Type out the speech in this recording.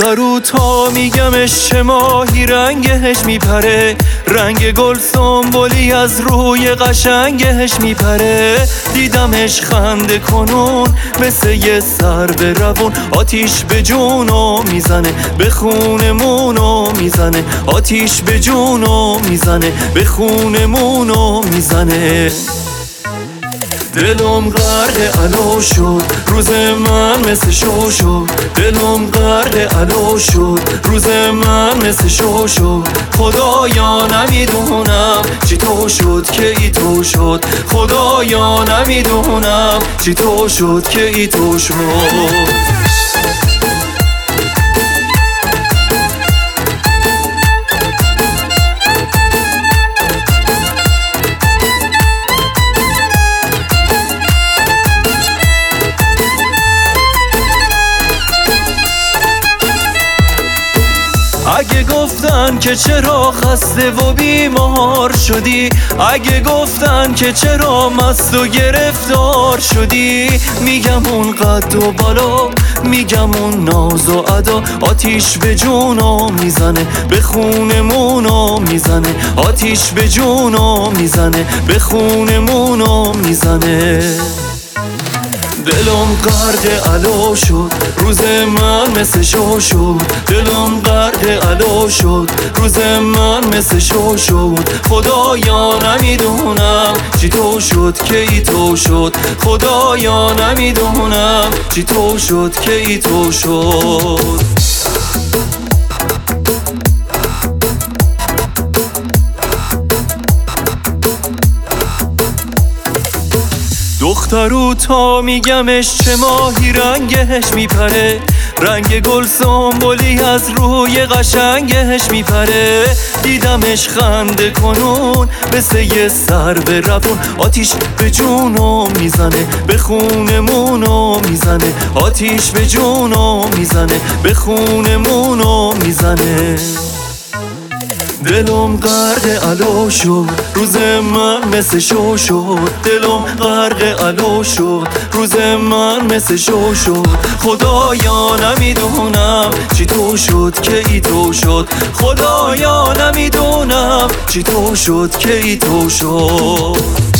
دخترو تا میگمش چه ماهی رنگش میپره، رنگ گل سنبولی از روی قشنگش میپره. دیدمش خنده کنون مثل یه سر به روون، آتیش به جونو میزنه به خونمونو میزنه، آتیش به جونو میزنه به خونمونو میزنه. دلم غرق علو شد روز من مثل شو شد، دلم غرق علو شد روز من مثل شو شد. خدایا نمیدونم چی تو شد که ای تو شد، خدایا نمیدونم چی تو شد که ای تو شد. اگه گفتن که چرا خسته و بیمار شدی، اگه گفتن که چرا مست و گرفتار شدی، میگم اون قد و بالا، میگم اون ناز و ادا، آتیش به جونو میزنه به خونمونو میزنه، آتیش به جونو میزنه به خونمونو میزنه. دلم غرق علو شد روز من مثل شو شد، دلم غرق علو شد روز من مثل شو شد. خدایا نمیدونم چی تو شد که ای تو شد، خدایا نمیدونم چی تو شد که ای تو شد. دخترو تا میگمش چه ماهی رنگش میپره، رنگ گل سنبولی از روی قشنگش میپره. دیدمش خنده کنون مثل یه سر به روون، آتیش به جونو میزنه به خونمونو میزنه، آتیش به جونو میزنه به خونمونو میزنه. دلم غرق علو شد روز من مثل شو شد، دلم غرق علو شد روز من مثل شو شد. خدایا نمیدونم چی تو شد که ای تو شد، خدایا نمیدونم چی تو شد که ای تو شد.